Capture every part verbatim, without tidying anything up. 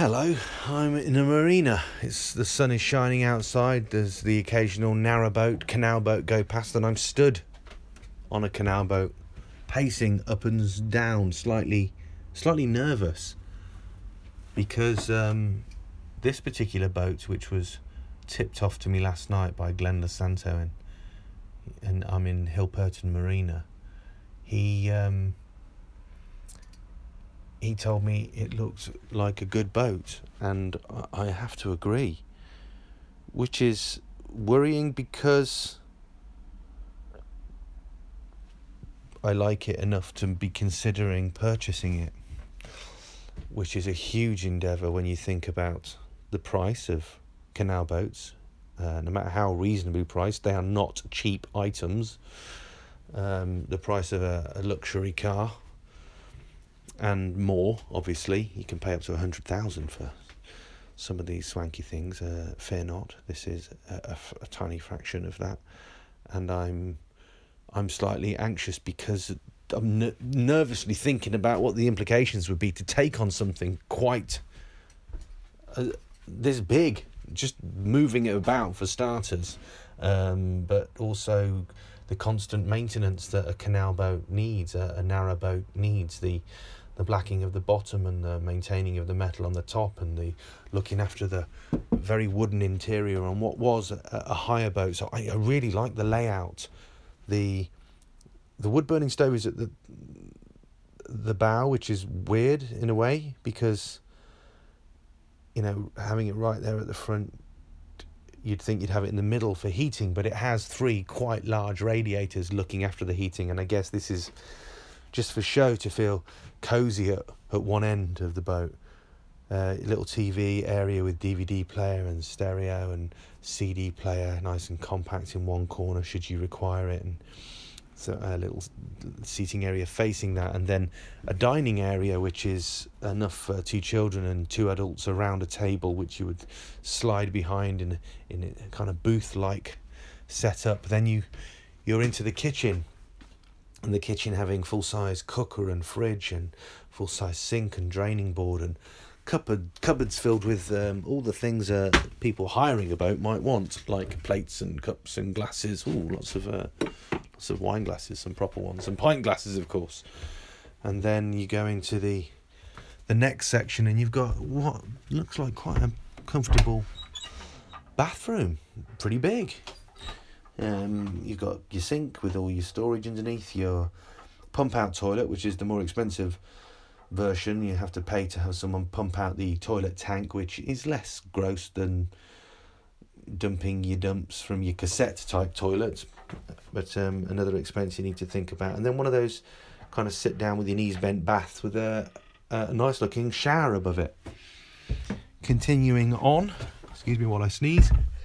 Hello, I'm in a marina. It's the sun is shining outside. There's the occasional narrowboat, canal boat go past, and I'm stood on a canal boat, pacing up and down, slightly, slightly nervous, because um, this particular boat, which was tipped off to me last night by Glenn Losanto, and and I'm in Hilperton Marina. He. Um, He told me it looked like a good boat, and I have to agree, which is worrying because I like it enough to be considering purchasing it, which is a huge endeavour when you think about the price of canal boats. Uh, no matter how reasonably priced, they are not cheap items. Um, the price of a, a luxury car. And more, obviously, you can pay up to a hundred thousand for some of these swanky things. Uh, fear not, this is a, a, a tiny fraction of that, and I'm, I'm slightly anxious because I'm n- nervously thinking about what the implications would be to take on something quite uh, this big. Just moving it about for starters, um, but also the constant maintenance that a canal boat needs, a, a narrow boat needs, the the blacking of the bottom and the maintaining of the metal on the top, and the looking after the very wooden interior on what was a, a higher boat. So I, I really like the layout. The the wood burning stove is at the the bow, which is weird in a way because, you know, having it right there at the front, you'd think you'd have it in the middle for heating, but it has three quite large radiators looking after the heating, and I guess this is just for show to feel cosy at, at one end of the boat. Uh, little T V area with D V D player and stereo and C D player, nice and compact in one corner should you require it, and so a little seating area facing that, and then a dining area which is enough for two children and two adults around a table, which you would slide behind in in a kind of booth-like setup. Then you you're into the kitchen. And the kitchen having full-size cooker and fridge and full-size sink and draining board and cupboard cupboards filled with um, all the things uh, people hiring a boat might want, like plates and cups and glasses. Ooh, lots of uh, lots of wine glasses, some proper ones, and pint glasses, of course. And then you go into the the next section, and you've got what looks like quite a comfortable bathroom, pretty big. Um, you've got your sink with all your storage underneath, your pump-out toilet, which is the more expensive version. You have to pay to have someone pump out the toilet tank, which is less gross than dumping your dumps from your cassette-type toilet, but um, another expense you need to think about. And then one of those kind of sit-down with your knees bent baths with a, a nice-looking shower above it. Continuing on, excuse me while I sneeze.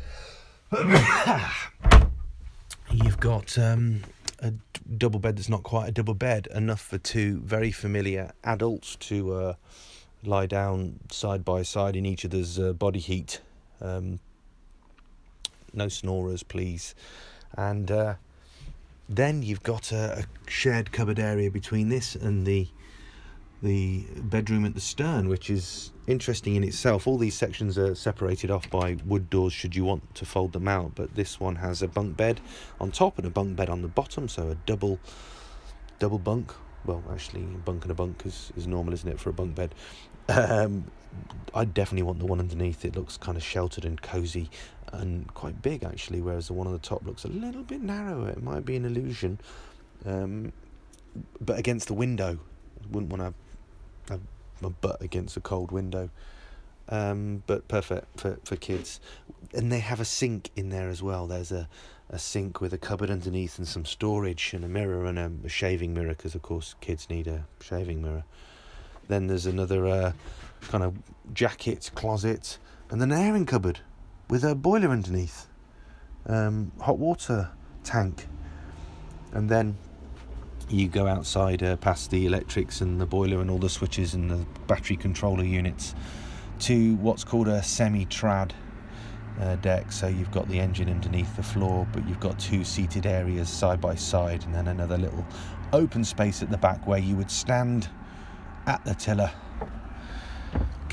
You've got um, a d- double bed that's not quite a double bed, enough for two very familiar adults to uh, lie down side by side in each other's uh, body heat. Um, no snorers, please. And uh, then you've got a, a shared cupboard area between this and the the bedroom at the stern, which is interesting in itself. All these sections are separated off by wood doors should you want to fold them out, but this one has a bunk bed on top and a bunk bed on the bottom, so a double double bunk. Well, actually, a bunk and a bunk is, is normal, isn't it, for a bunk bed? Um, I definitely want the one underneath. It looks kind of sheltered and cosy and quite big, actually, whereas the one on the top looks a little bit narrower. It might be an illusion, um, but against the window. I wouldn't want to have my butt against a cold window, um, but perfect for, for kids. And they have a sink in there as well. There's a, a sink with a cupboard underneath and some storage and a mirror and a, a shaving mirror, because of course kids need a shaving mirror. Then there's another uh, kind of jacket closet, and then an airing cupboard with a boiler underneath, um, hot water tank. And then you go outside uh, past the electrics and the boiler and all the switches and the battery controller units to what's called a semi-trad uh, deck. So you've got the engine underneath the floor, but you've got two seated areas side by side, and then another little open space at the back where you would stand at the tiller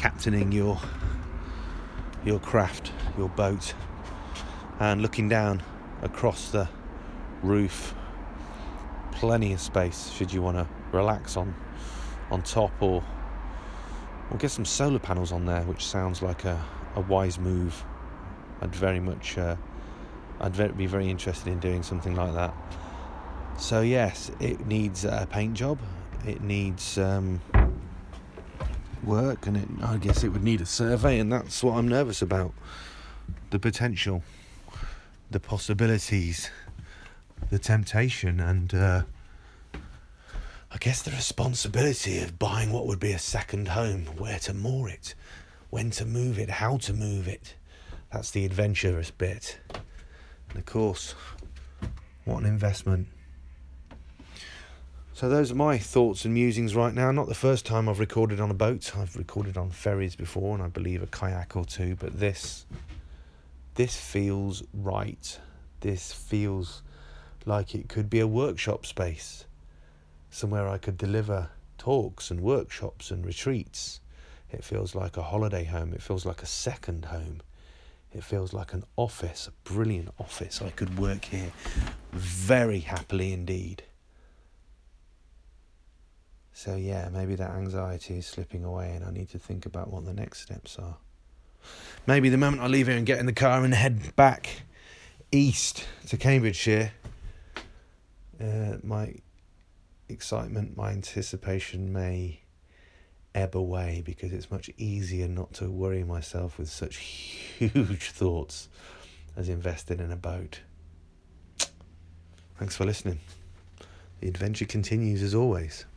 captaining your your craft, your boat, and looking down across the roof. Plenty of space should you want to relax on on top, or or get some solar panels on there, which sounds like a, a wise move. I'd very much uh, I'd very, be very interested in doing something like that. So yes, it needs a paint job, it needs um, work, and it, I guess it would need a survey, and that's what I'm nervous about. The potential, the possibilities, the temptation, and uh, I guess the responsibility of buying what would be a second home, where to moor it, when to move it, how to move it. That's the adventurous bit. And of course, what an investment. So those are my thoughts and musings right now. Not the first time I've recorded on a boat. I've recorded on ferries before, and I believe a kayak or two, but this this feels right. This feels like it could be a workshop space, somewhere I could deliver talks and workshops and retreats. It feels like a holiday home. It feels like a second home. It feels like an office, a brilliant office. I could work here very happily indeed. So yeah, maybe that anxiety is slipping away and I need to think about what the next steps are. Maybe the moment I leave here and get in the car and head back east to Cambridgeshire, uh, my excitement, my anticipation may ebb away, because it's much easier not to worry myself with such huge thoughts as investing in a boat. Thanks for listening. The adventure continues as always.